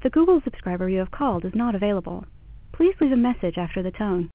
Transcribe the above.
The Google subscriber you have called is not available. Please leave a message after the tone.